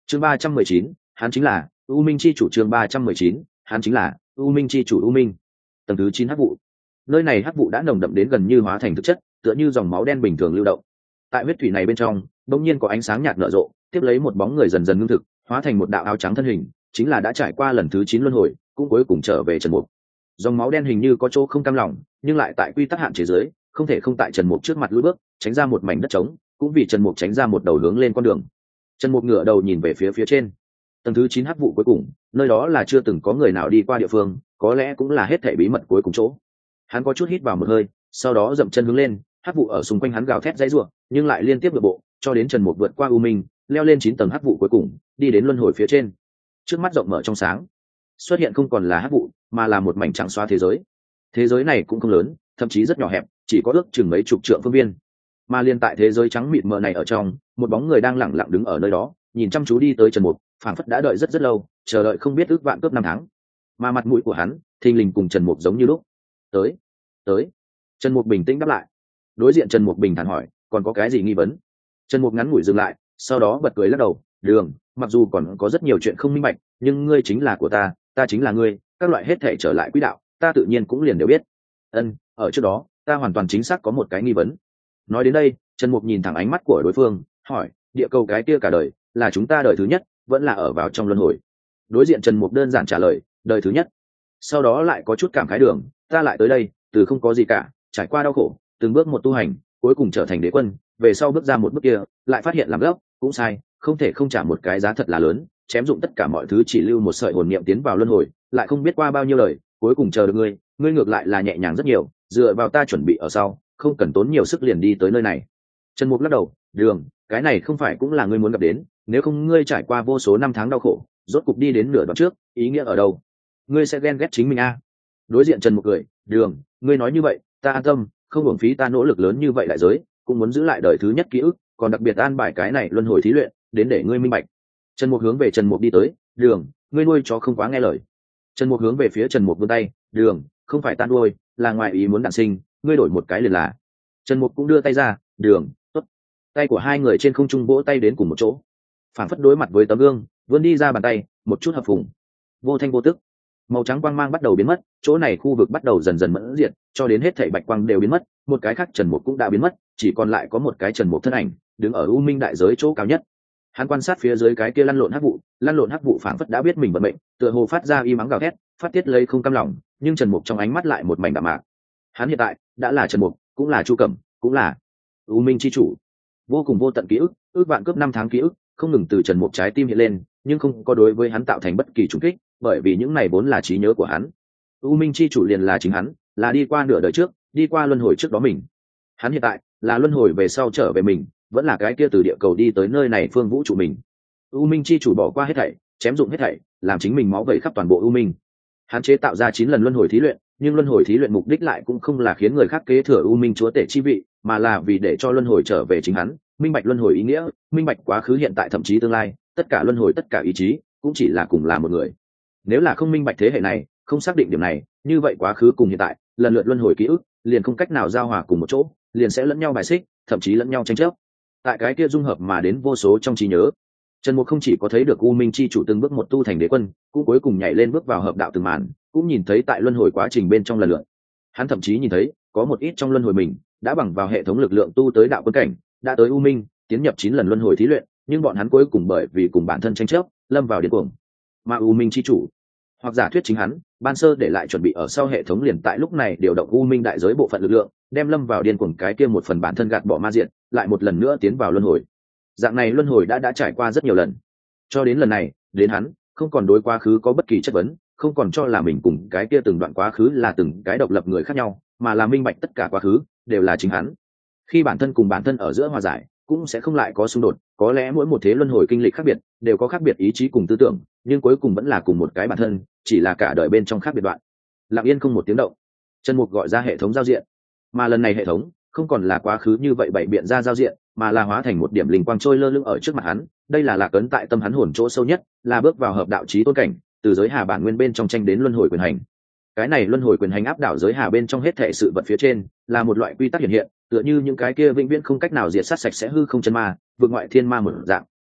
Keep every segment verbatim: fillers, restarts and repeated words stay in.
chương ba trăm mười chín, hắn chính là u minh chi chủ. Chương ba trăm mười chín, hắn chính là u minh chi chủ. U minh tầng thứ chín hắc vụ. Nơi này hắc vụ đã nồng đậm đến gần như hóa thành thực chất, tựa như dòng máu đen bình thường lưu động. Tại huyết thủy này bên trong đột nhiên có ánh sáng nhạt nở rộ, tiếp lấy một bóng người dần dần ngưng thực, hóa thành một đạo áo trắng thân hình, chính là đã trải qua lần thứ chín luân hồi, cũng cuối cùng trở về Trần Mục. Dòng máu đen hình như có chỗ không cam lòng, nhưng lại tại quy tắc hạn chế giới, không thể không tại Trần Mục trước mặt lùi bước, tránh ra một mảnh đất trống, cũng vì Trần Mục tránh ra một đầu hướng lên con đường. Trần Mục ngửa đầu nhìn về phía phía trên, tầng thứ chín hắc vụ cuối cùng, nơi đó là chưa từng có người nào đi qua địa phương, có lẽ cũng là hết thảy bí mật cuối cùng chỗ. Hắn có chút hít vào một hơi, sau đó dậm chân hướng lên, hắc vụ ở xung quanh hắn gào thét dãy rủa, nhưng lại liên tiếp đổ bộ, cho đến Trần Mục vượt qua u minh, leo lên chín tầng hắc vụ cuối cùng, đi đến luân hồi phía trên. Trước mắt rộng mở trong sáng, xuất hiện không còn là hắc vụ, mà là một mảnh trắng xóa thế giới. Thế giới này cũng không lớn, thậm chí rất nhỏ hẹp, chỉ có ước chừng mấy chục trượng phương viên. Mà liên tại thế giới trắng mịt mờ này ở trong, một bóng người đang lẳng lặng đứng ở nơi đó, nhìn chăm chú đi tới Trần Mục, phảng phất đã đợi rất rất lâu, chờ đợi không biết ước vạn cướp năm tháng. Mà mặt mũi của hắn, thình lình cùng Trần Mục giống như lúc. Tới, tới. Trần Mục bình tĩnh đáp lại. Đối diện Trần Mục bình thản hỏi, còn có cái gì nghi vấn? Trần Mục ngắn ngủi dừng lại, sau đó bật cười lắc đầu, Đường, mặc dù còn có rất nhiều chuyện không minh bạch, nhưng ngươi chính là của ta, ta chính là ngươi, các loại hết thể trở lại quỹ đạo, ta tự nhiên cũng liền đều biết. Ân, ở trước đó, ta hoàn toàn chính xác có một cái nghi vấn. Nói đến đây, Trần Mục nhìn thẳng ánh mắt của đối phương, hỏi, địa cầu cái kia cả đời, là chúng ta đời thứ nhất, vẫn là ở vào trong luân hồi? Đối diện Trần Mục đơn giản trả lời, đời thứ nhất. Sau đó lại có chút cảm khái, Đường, ta lại tới đây, từ không có gì cả, trải qua đau khổ, từng bước một tu hành, cuối cùng trở thành đế quân, về sau bước ra một bước kia, lại phát hiện làm gấp, cũng sai, không thể không trả một cái giá thật là lớn, chém dụng tất cả mọi thứ chỉ lưu một sợi hồn niệm tiến vào luân hồi, lại không biết qua bao nhiêu lời, cuối cùng chờ được ngươi, ngươi ngược lại là nhẹ nhàng rất nhiều, dựa vào ta chuẩn bị ở sau, không cần tốn nhiều sức liền đi tới nơi này. Trần Mục lắc đầu, Đường, cái này không phải cũng là ngươi muốn gặp đến, nếu không ngươi trải qua vô số năm tháng đau khổ, rốt cục đi đến nửa đoạn trước, ý nghĩa ở đâu? Ngươi sẽ ghen ghét chính mình a? À? Đối diện Trần Mục cười, Đường, ngươi nói như vậy, ta an tâm, không uổng phí ta nỗ lực lớn như vậy đại giới, cũng muốn giữ lại đời thứ nhất ký ức, còn đặc biệt an bài cái này luân hồi thí luyện, đến để ngươi minh bạch. Trần Mục hướng về Trần Mục đi tới, Đường, ngươi nuôi chó không quá nghe lời. Trần Mục hướng về phía Trần Mục vươn tay, Đường, không phải ta nuôi, là ngoại ý muốn đản sinh, ngươi đổi một cái liền là. Trần Mục cũng đưa tay ra, Đường, tốt. Tay của hai người trên không trung vỗ tay đến cùng một chỗ, phản phất đối mặt với tấm gương, vươn đi ra bàn tay, một chút hợp phùng, vô thanh vô tức, màu trắng quang mang bắt đầu biến mất, chỗ này khu vực bắt đầu dần dần mẫn diệt, cho đến hết thảy bạch quang đều biến mất, một cái khác Trần Mục cũng đã biến mất, chỉ còn lại có một cái Trần Mục thân ảnh, đứng ở u minh đại giới chỗ cao nhất. Hắn quan sát phía dưới cái kia lăn lộn hắc vụ, lăn lộn hắc vụ phảng phất đã biết mình vận mệnh, tựa hồ phát ra y mắng gào thét, phát tiết lấy không cam lòng, nhưng Trần Mục trong ánh mắt lại một mảnh đạm mạc. Hắn hiện tại đã là Trần Mục, cũng là Chu Cẩm, cũng là u minh chi chủ. Vô cùng vô tận ký ức, ước vạn cướp năm tháng ký ức, không ngừng từ Trần Mục trái tim hiện lên, nhưng không có đối với hắn tạo thành bất kỳ trùng kích, bởi vì những này vốn là trí nhớ của hắn. U minh chi chủ liền là chính hắn, là đi qua nửa đời trước, đi qua luân hồi trước đó mình. Hắn hiện tại là luân hồi về sau trở về mình, vẫn là cái kia từ địa cầu đi tới nơi này phương vũ trụ mình. U minh chi chủ bỏ qua hết thảy, chém dụng hết thảy, làm chính mình máu vẩy khắp toàn bộ u minh. Hắn chế tạo ra chín lần luân hồi thí luyện, nhưng luân hồi thí luyện mục đích lại cũng không là khiến người khác kế thừa u minh chúa tể chi vị, mà là vì để cho luân hồi trở về chính hắn, minh bạch luân hồi ý nghĩa, minh bạch quá khứ hiện tại thậm chí tương lai, tất cả luân hồi tất cả ý chí cũng chỉ là cùng là một người. Nếu là không minh bạch thế hệ này, không xác định điểm này, như vậy quá khứ cùng hiện tại lần lượt luân hồi ký ức liền không cách nào giao hòa cùng một chỗ, liền sẽ lẫn nhau bài xích, thậm chí lẫn nhau tranh chấp. Tại cái kia dung hợp mà đến vô số trong trí nhớ, Trần Mục không chỉ có thấy được u minh chi chủ từng bước một tu thành đế quân, cũng cuối cùng nhảy lên bước vào hợp đạo từng màn, cũng nhìn thấy tại luân hồi quá trình bên trong lần lượt. Hắn thậm chí nhìn thấy có một ít trong luân hồi mình đã bằng vào hệ thống lực lượng tu tới đạo quân cảnh, đã tới u minh, tiến nhập chín lần luân hồi thí luyện, nhưng bọn hắn cuối cùng bởi vì cùng bản thân tranh chấp, lâm vào điên cuồng. Mà u minh chi chủ, hoặc giả thuyết chính hắn, ban sơ để lại chuẩn bị ở sau hệ thống liền tại lúc này điều động u minh đại giới bộ phận lực lượng, đem lâm vào điên cuồng cái kia một phần bản thân gạt bỏ ma diện, lại một lần nữa tiến vào luân hồi. Dạng này luân hồi đã đã trải qua rất nhiều lần, cho đến lần này, đến hắn không còn đối quá khứ có bất kỳ chất vấn, không còn cho là mình cùng cái kia từng đoạn quá khứ là từng cái độc lập người khác nhau, mà là minh bạch tất cả quá khứ đều là chính hắn. Khi bản thân cùng bản thân ở giữa hòa giải, cũng sẽ không lại có xung đột, có lẽ mỗi một thế luân hồi kinh lịch khác biệt, đều có khác biệt ý chí cùng tư tưởng, nhưng cuối cùng vẫn là cùng một cái bản thân, chỉ là cả đời bên trong khác biệt đoạn. Lặng yên không một tiếng động, Trần Mục gọi ra hệ thống giao diện, mà lần này hệ thống không còn là quá khứ như vậy bảy biện ra giao diện, mà là hóa thành một điểm linh quang trôi lơ lửng ở trước mặt hắn. Đây là lạc ấn tại tâm hắn hồn chỗ sâu nhất, là bước vào hợp đạo chí tôn cảnh, từ giới hà bản nguyên bên trong tranh đến luân hồi quyền hành. Cái này luân hồi quyền hành áp đảo giới hà bên trong hết thảy sự vật phía trên, là một loại quy tắc hiện hiện, tựa như những cái kia vĩnh viễn không cách nào diệt sát sạch sẽ hư không chân ma, vượt ngoại thiên ma một dạng,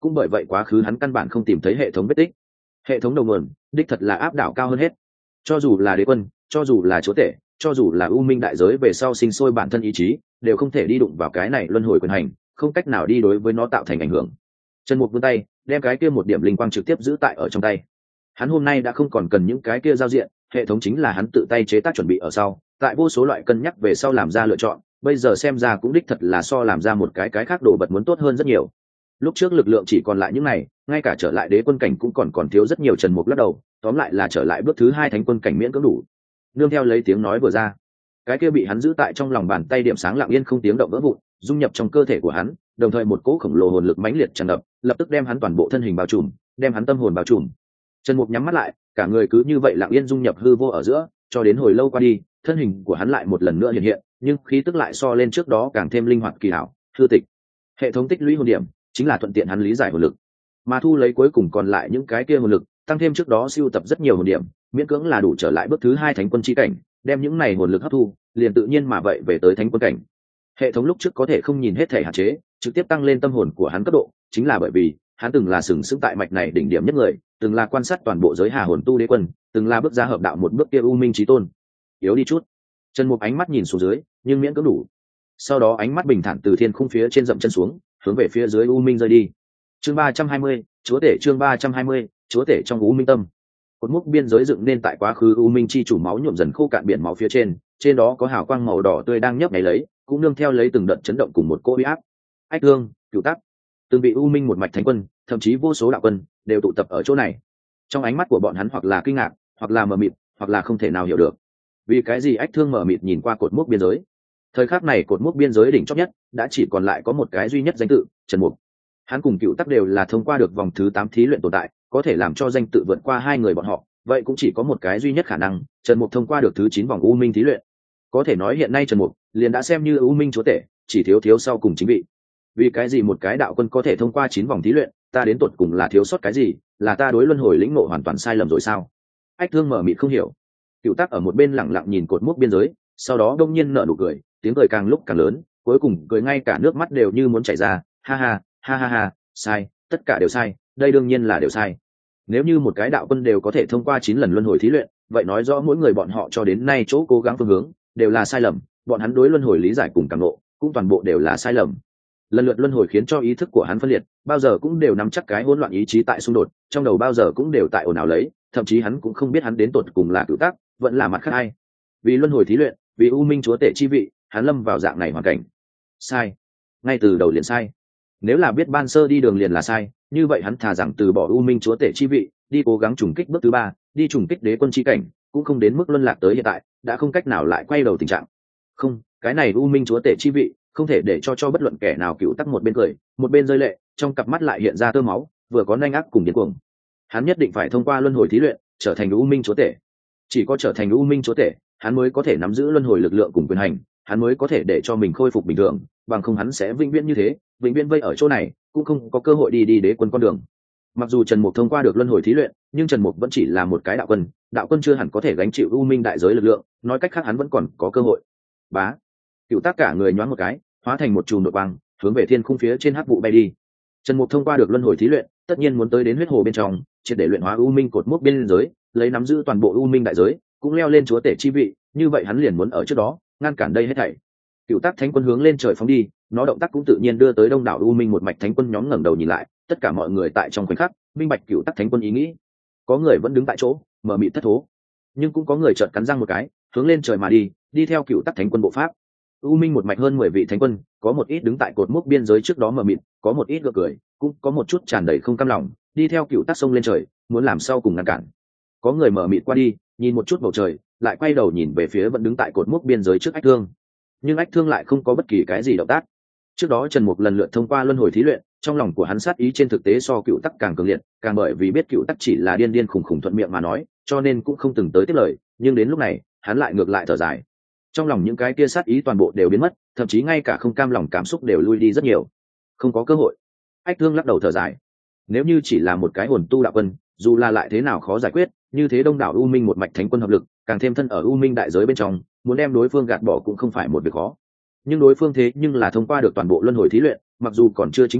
cũng bởi vậy quá khứ hắn căn bản không tìm thấy hệ thống vết tích. Hệ thống đầu nguồn đích thật là áp đảo cao hơn hết, cho dù là đế quân, cho dù là chúa tể, cho dù là u minh đại giới về sau sinh sôi bản thân ý chí, đều không thể đi đụng vào cái này luân hồi quyền hành, không cách nào đi đối với nó tạo thành ảnh hưởng. Trần Mục vươn tay đem cái kia một điểm linh quang trực tiếp giữ tại ở trong tay. Hắn hôm nay đã không còn cần những cái kia giao diện, hệ thống chính là hắn tự tay chế tác chuẩn bị ở sau, tại vô số loại cân nhắc về sau làm ra lựa chọn, bây giờ xem ra cũng đích thật là so làm ra một cái cái khác đồ vật muốn tốt hơn rất nhiều. Lúc trước lực lượng chỉ còn lại những này, ngay cả trở lại đế quân cảnh cũng còn còn thiếu rất nhiều. Trần Mục lắc đầu, tóm lại là trở lại bước thứ hai thánh quân cảnh miễn cưỡng đủ. Nương theo lấy tiếng nói vừa ra, cái kia bị hắn giữ tại trong lòng bàn tay điểm sáng lặng yên không tiếng động vỡ vụn, dung nhập trong cơ thể của hắn, đồng thời một cỗ khổng lồ hồn lực mãnh liệt tràn ngập, lập tức đem hắn toàn bộ thân hình bao trùm, đem hắn tâm hồn bao trùm. Trần Mục nhắm mắt lại, cả người cứ như vậy lặng yên dung nhập hư vô ở giữa, cho đến hồi lâu qua đi, thân hình của hắn lại một lần nữa hiện hiện, nhưng khí tức lại so lên trước đó càng thêm linh hoạt kỳ hảo, hư tịch. Hệ thống tích lũy hồn điểm chính là thuận tiện hắn lý giải hồn lực, mà thu lấy cuối cùng còn lại những cái kia hồn lực, tăng thêm trước đó siêu tập rất nhiều hồn điểm, miễn cưỡng là đủ trở lại bước thứ hai thánh quân chi cảnh, đem những này hồn lực hấp thu, liền tự nhiên mà vậy về tới thánh quân cảnh. Hệ thống lúc trước có thể không nhìn hết thể hạn chế, trực tiếp tăng lên tâm hồn của hắn cấp độ, chính là bởi vì hắn từng là sừng sững tại mạch này đỉnh điểm nhất người, từng là quan sát toàn bộ giới hà hồn tu đế quân, từng là bước ra hợp đạo một bước kia u minh chí tôn. Yếu đi chút. Trần Mục ánh mắt nhìn xuống dưới, nhưng miễn cưỡng đủ. Sau đó ánh mắt bình thản từ thiên khung phía trên dậm chân xuống, hướng về phía dưới u minh rơi đi. Chương ba trăm hai mươi, chúa tể chương ba trăm hai mươi, chúa tể trong u minh tâm. Cột mốc biên giới dựng nên tại quá khứ u minh chi chủ máu nhuộm dần khô cạn biển máu phía trên, trên đó có hào quang màu đỏ tươi đang nhấp nháy lấy, cũng nương theo lấy từng đợt chấn động cùng một cỗ uy áp. Ách Thương, Cửu Tắc, từng bị u minh một mạch thánh quân, thậm chí vô số đạo quân đều tụ tập ở chỗ này. Trong ánh mắt của bọn hắn hoặc là kinh ngạc, hoặc là mờ mịt, hoặc là không thể nào hiểu được, vì cái gì Ách Thương mờ mịt nhìn qua cột mốc biên giới. Thời khắc này cột mốc biên giới đỉnh chót nhất đã chỉ còn lại có một cái duy nhất danh tự, Trần Mục. Hắn cùng Cửu Tắc đều là thông qua được vòng thứ tám thí luyện tồn tại, có thể làm cho danh tự vượt qua hai người bọn họ, vậy cũng chỉ có một cái duy nhất khả năng, Trần Mục thông qua được thứ chín vòng u minh thí luyện. Có thể nói hiện nay Trần Mục liền đã xem như u minh chúa tể, chỉ thiếu thiếu sau cùng chính vị. Vì cái gì một cái đạo quân có thể thông qua chín vòng thí luyện, ta đến tột cùng là thiếu sót cái gì, là ta đối luân hồi lĩnh ngộ hoàn toàn sai lầm rồi sao? Ách Thương mở mịt không hiểu. Cửu Tắc ở một bên lặng lặng nhìn cột mốc biên giới, sau đó đông nhiên nở nụ cười, tiếng cười càng lúc càng lớn, cuối cùng cười ngay cả nước mắt đều như muốn chảy ra, ha ha, ha ha ha, sai, tất cả đều sai, đây đương nhiên là đều sai. Nếu như một cái đạo quân đều có thể thông qua chín lần luân hồi thí luyện, vậy nói rõ mỗi người bọn họ cho đến nay chỗ cố gắng phương hướng đều là sai lầm, bọn hắn đối luân hồi lý giải cùng cảm ngộ cũng toàn bộ đều là sai lầm. Lần lượt luân hồi khiến cho ý thức của hắn phân liệt, bao giờ cũng đều nắm chắc cái hỗn loạn ý chí tại xung đột, trong đầu bao giờ cũng đều tại ồn ào lấy, thậm chí hắn cũng không biết hắn đến tột cùng là Cửu Tắc, vẫn là mặt khác ai. Vì luân hồi thí luyện, vì u minh chúa tể chi vị, hắn lâm vào dạng này hoàn cảnh. Sai, ngay từ đầu liền sai. Nếu là biết ban sơ đi đường liền là sai, như vậy hắn thà rằng từ bỏ u minh chúa tể chi vị, đi cố gắng trùng kích bước thứ ba, đi trùng kích đế quân chi cảnh, cũng không đến mức luân lạc tới hiện tại, đã không cách nào lại quay đầu tình trạng. Không, cái này u minh chúa tể chi vị, không thể để cho cho bất luận kẻ nào. Cửu Tắc một bên cười, một bên rơi lệ, trong cặp mắt lại hiện ra tơ máu, vừa có nhanh ác cùng điên cuồng. Hắn nhất định phải thông qua luân hồi thí luyện, trở thành u minh chúa tể. Chỉ có trở thành u minh chúa tể, hắn mới có thể nắm giữ luân hồi lực lượng cùng quyền hành, hắn mới có thể để cho mình khôi phục bình thường, bằng không hắn sẽ vĩnh viễn như thế, vĩnh viễn vây ở chỗ này, cũng không có cơ hội đi đi đế quân con đường. Mặc dù Trần Mục thông qua được luân hồi thí luyện, nhưng Trần Mục vẫn chỉ là một cái đạo quân, đạo quân chưa hẳn có thể gánh chịu u minh đại giới lực lượng, nói cách khác hắn vẫn còn có cơ hội. Bá, Cửu Tắc cả người nhoáng một cái, hóa thành một chùm nội quang, hướng về thiên khung phía trên hắc vụ bay đi. Trần Mục thông qua được luân hồi thí luyện, tất nhiên muốn tới đến huyết hồ bên trong, triệt để luyện hóa u minh cột mốc biên giới, lấy nắm giữ toàn bộ u minh đại giới, cũng leo lên chúa tể chi vị, như vậy hắn liền muốn ở trước đó ngăn cản đây hết thảy. Cửu Tắc thánh quân hướng lên trời phóng đi, nó động tác cũng tự nhiên đưa tới đông đảo u minh một mạch thánh quân nhóm ngẩng đầu nhìn lại, tất cả mọi người tại trong khoảnh khắc minh bạch Cửu Tắc thánh quân ý nghĩ. Có người vẫn đứng tại chỗ mở mịt thất thố, nhưng cũng có người chợt cắn răng một cái, hướng lên trời mà đi, đi theo Cửu Tắc thánh quân bộ pháp. U minh một mạch hơn mười vị thánh quân, có một ít đứng tại cột mốc biên giới trước đó mở mịt, có một ít gượng cười, cũng có một chút tràn đầy không cam lòng, đi theo Cửu Tắc sông lên trời, muốn làm sau cùng ngăn cản. Có người mở mịt qua đi, nhìn một chút bầu trời, lại quay đầu nhìn về phía vẫn đứng tại cột mốc biên giới trước Ách Thương. Nhưng Ách Thương lại không có bất kỳ cái gì động tác. Trước đó Trần Mục lần lượt thông qua luân hồi thí luyện, trong lòng của hắn sát ý trên thực tế so Cửu Tắc càng cường liệt, càng bởi vì biết Cửu Tắc chỉ là điên điên khủng khủng thuận miệng mà nói, cho nên cũng không từng tới tiếp lời, nhưng đến lúc này, hắn lại ngược lại thở dài. Trong lòng những cái kia sát ý toàn bộ đều biến mất, thậm chí ngay cả không cam lòng cảm xúc đều lui đi rất nhiều. Không có cơ hội. Ách Thương lắc đầu thở dài. Nếu như chỉ là một cái hồn tu đạo quân, dù là lại thế nào khó giải quyết, như thế đông đảo u minh một mạch thánh quân hợp lực, càng thêm thân ở u minh đại giới bên trong, muốn đem đối phương gạt bỏ cũng không phải một việc khó. Nhưng đối phương thế nhưng là thông qua được toàn bộ luân hồi thí luyện, mặc dù còn chưa chính vị,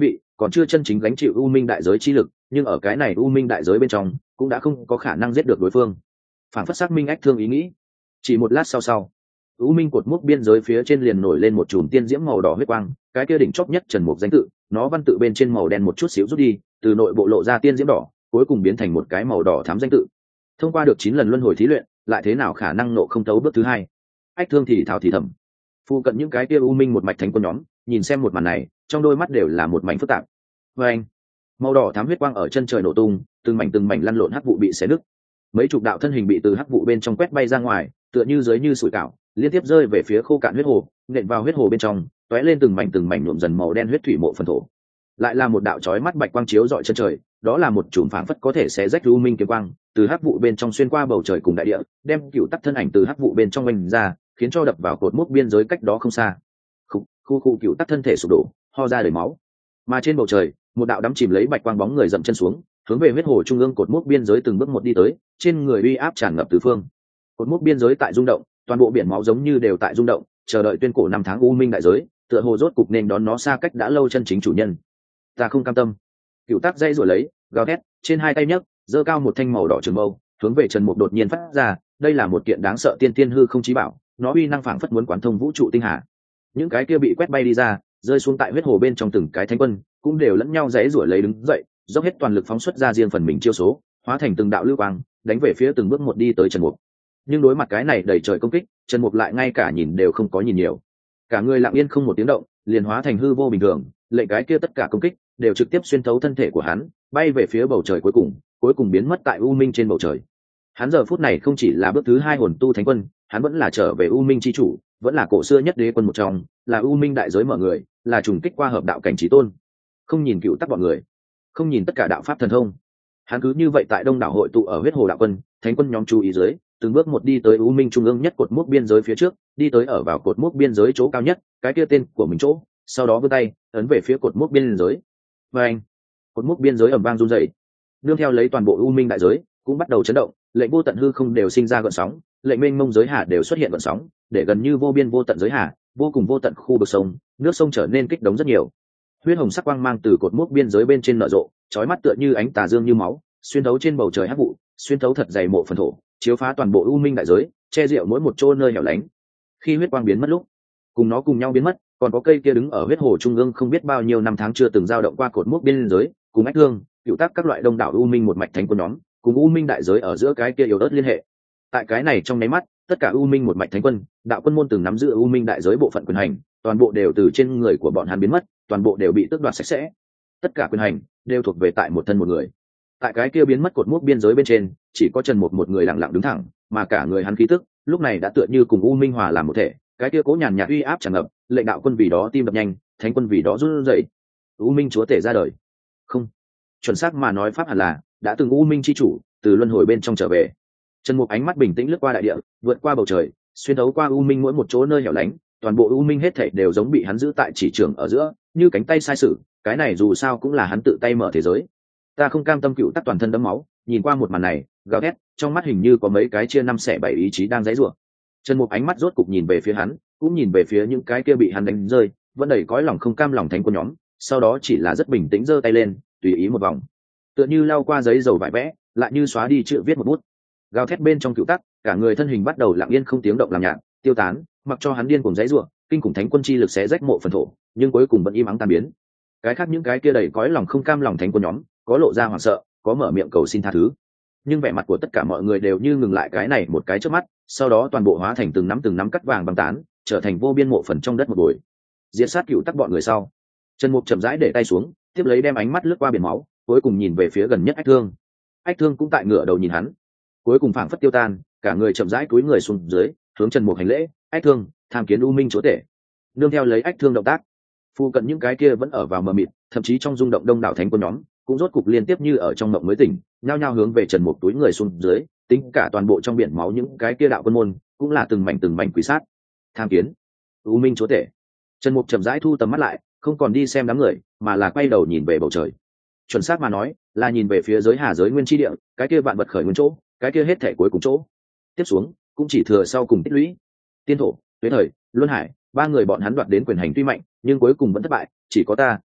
còn chưa chân chính gánh chịu u minh đại giới chi lực, nhưng ở cái này u minh đại giới bên trong cũng đã không có khả năng giết được đối phương. Phản phất xác minh ách thương ý nghĩ. Chỉ một lát sau sau, u minh cột mốc biên giới phía trên liền nổi lên một chùm tiên diễm màu đỏ huyết quang, cái kia đỉnh chóp nhất trần mục danh tự, nó văn tự bên trên màu đen một chút xíu rút đi, từ nội bộ lộ ra tiên diễm đỏ, cuối cùng biến thành một cái màu đỏ thắm danh tự. Thông qua được chín lần luân hồi thí luyện, lại thế nào khả năng nộ không thấu bước thứ hai. Ách thương thì thào thì thầm. Phụ cận những cái kia u minh một mạch thánh quân nhóm, nhìn xem một màn này, trong đôi mắt đều là một mảnh phức tạp. Và anh, màu đỏ thắm huyết quang ở chân trời nổ tung, từng mảnh từng mảnh lăn lộn hắc vụ bị xé nứt. Mấy chục đạo thân hình bị từ hắc vụ bên trong quét bay ra ngoài, tựa như dưới như sủi cảo, liên tiếp rơi về phía khô cạn huyết hồ, nện vào huyết hồ bên trong, tóe lên từng mảnh từng mảnh nhuộm dần màu đen huyết thủy mộ phần thổ. Lại là một đạo chói mắt bạch quang chiếu rọi chân trời, đó là một chùm phảng phất có thể xé rách u minh kiếm quang, từ hắc vụ bên trong xuyên qua bầu trời cùng đại địa, đem cựu tắc thân ảnh từ hắc vụ bên trong vành ra, khiến cho đập vào cột mốc biên giới cách đó không xa. Khu khu, khu cựu tắc thân thể sụp đổ, ho ra đầy máu. Mà trên bầu trời, một đạo đắm chìm lấy bạch quang bóng người dậm chân xuống, hướng về huyết hồ trung ương cột mốc biên giới từng bước một đi tới, trên người uy áp tràn ngập tứ phương. Cột mốc biên giới tại rung động, toàn bộ biển máu giống như đều tại rung động, chờ đợi tuyên cổ năm tháng u minh đại giới, tựa hồ rốt cục nên đón nó xa cách đã lâu chân chính chủ nhân. Ta không cam tâm. Cựu tác dây rồi lấy, gào thét, trên hai tay nhấc, giơ cao một thanh màu đỏ trường mâu, hướng về Trần Mục đột nhiên phát ra, đây là một kiện đáng sợ tiên tiên hư không chí bảo, nó uy năng phảng phất muốn quán thông vũ trụ tinh hà. Những cái kia bị quét bay đi ra, rơi xuống tại huyết hồ bên trong từng cái thánh quân, cũng đều lẫn nhau giãy giụa lấy đứng dậy, dốc hết toàn lực phóng xuất ra riêng phần mình chiêu số, hóa thành từng đạo lưu quang, đánh về phía từng bước một đi tới Trần Mục. Nhưng đối mặt cái này đầy trời công kích, Trần Mục lại ngay cả nhìn đều không có nhìn nhiều, cả người lặng yên không một tiếng động, liền hóa thành hư vô bình thường, lệnh cái kia tất cả công kích đều trực tiếp xuyên thấu thân thể của hắn, bay về phía bầu trời cuối cùng, cuối cùng biến mất tại u minh trên bầu trời. Hắn giờ phút này không chỉ là bước thứ hai hồn tu thánh quân, hắn vẫn là trở về u minh chi chủ, vẫn là cổ xưa nhất đế quân một trong, là u minh đại giới mở người, là trùng kích qua hợp đạo cảnh chí tôn. Không nhìn cựu tắc bọn người, không nhìn tất cả đạo pháp thần thông, hắn cứ như vậy tại đông đảo hội tụ ở huyết hồ đạo quân, thánh quân nhóm chú ý dưới, từng bước một đi tới u minh trung ương nhất cột mốc biên giới phía trước, đi tới ở vào cột mốc biên giới chỗ cao nhất, cái kia tên của mình chỗ, sau đó vươn tay ấn về phía cột mốc biên giới. Và anh, cột mốc biên giới ầm vang rung dậy, nương theo lấy toàn bộ u minh đại giới cũng bắt đầu chấn động, lệnh vô tận hư không đều sinh ra gợn sóng, lệnh mênh mông giới hà đều xuất hiện gợn sóng, để gần như vô biên vô tận giới hà, vô cùng vô tận khu vực sông, nước sông trở nên kích động rất nhiều. Huyết hồng sắc quang mang từ cột mốc biên giới bên trên nở rộ, chói mắt tựa như ánh tà dương như máu, xuyên thấu trên bầu trời hắc vụ, xuyên thấu thật dày mộ phần thổ, chiếu phá toàn bộ u minh đại giới, che diệu mỗi một chỗ nơi hẻo lánh. Khi huyết quang biến mất lúc, cùng nó cùng nhau biến mất, còn có cây kia đứng ở huyết hồ trung ương không biết bao nhiêu năm tháng chưa từng dao động qua cột mốc biên giới, cùng ách thương, cựu tác các loại đông đảo u minh một mạch thánh quân nhóm, cùng u minh đại giới ở giữa cái kia yếu ớt liên hệ. Tại cái này trong nháy mắt, tất cả u minh một mạch thánh quân, đạo quân môn từng nắm giữ u minh đại giới bộ phận quyền hành, toàn bộ đều từ trên người của bọn hắn biến mất, toàn bộ đều bị tước đoạt sạch sẽ. Tất cả quyền hành đều thuộc về tại một thân một người. Tại cái kia biến mất cột mốc biên giới bên trên, chỉ có Trần Mục một người lặng lặng đứng thẳng, mà cả người hắn khí tức lúc này đã tựa như cùng u minh hòa làm một thể, cái kia cố nhàn nhạt uy áp tràn ngập, lệnh đạo quân vì đó tim đập nhanh, thánh quân vì đó run rẩy. U minh chúa tể ra đời. Không, chuẩn xác mà nói pháp hẳn là đã từng u minh chi chủ từ luân hồi bên trong trở về. Trần Mục ánh mắt bình tĩnh lướt qua đại địa, vượt qua bầu trời, xuyên thấu qua u minh mỗi một chỗ nơi hẻo lánh, toàn bộ u minh hết thảy đều giống bị hắn giữ tại chỉ trường ở giữa, như cánh tay sai sử, cái này dù sao cũng là hắn tự tay mở thế giới. Ta không cam tâm, cựu tắc toàn thân đẫm máu, nhìn qua một màn này, gào thét, trong mắt hình như có mấy cái chia năm xẻ bảy ý chí đang giãy giụa. Trần Mục ánh mắt rốt cục nhìn về phía hắn, cũng nhìn về phía những cái kia bị hắn đánh rơi, vẫn đầy cõi lòng không cam lòng thánh quân nhóm, sau đó chỉ là rất bình tĩnh giơ tay lên, tùy ý một vòng, tựa như lau qua giấy dầu vải vẽ, lại như xóa đi chữ viết một bút. Gào thét bên trong cựu tắc, cả người thân hình bắt đầu lặng yên không tiếng động làm nhạt, tiêu tán, mặc cho hắn điên cuồng giãy giụa, kinh khủng thánh quân chi lực xé rách mộ phần thổ, nhưng cuối cùng vẫn im ắng tan biến. Cái khác những cái kia đầy cõi lòng không cam lòng thánh quân nhóm, có lộ ra hoảng sợ, có mở miệng cầu xin tha thứ, nhưng vẻ mặt của tất cả mọi người đều như ngừng lại cái này một cái trước mắt, sau đó toàn bộ hóa thành từng nắm từng nắm cắt vàng băng tán, trở thành vô biên mộ phần trong đất một bụi. Diệt sát cựu tắc bọn người sau, Trần Mục chậm rãi để tay xuống, tiếp lấy đem ánh mắt lướt qua biển máu, cuối cùng nhìn về phía gần nhất ách thương. Ách thương cũng tại ngửa đầu nhìn hắn, cuối cùng phảng phất tiêu tan, cả người chậm rãi cúi người xuống dưới, hướng Trần Mục hành lễ. Ách thương, tham kiến u minh chúa tể. Nương theo lấy ách thương động tác, phụ cận những cái kia vẫn ở vào mờ mịt, thậm chí trong rung động đông đảo thánh quân nhóm cũng rốt cục liên tiếp như ở trong mộng mới tỉnh, nhao nhao hướng về Trần Mục túi người xuống dưới, tính cả toàn bộ trong biển máu những cái kia đạo quân môn cũng là từng mảnh từng mảnh quỷ sát. Tham kiến u minh chúa tể. Trần Mục chậm rãi thu tầm mắt lại, không còn đi xem đám người, mà là quay đầu nhìn về bầu trời. Chuẩn xác mà nói, là nhìn về phía giới hà giới nguyên chi địa, cái kia vạn vật khởi nguyên chỗ, cái kia hết thể cuối cùng chỗ. Tiếp xuống, cũng chỉ thừa sau cùng tích lũy. Tiên thổ, tuế thời, luân hải, ba người bọn hắn đoạt đến quyền hành tuy mạnh, nhưng cuối cùng vẫn thất bại, chỉ có ta,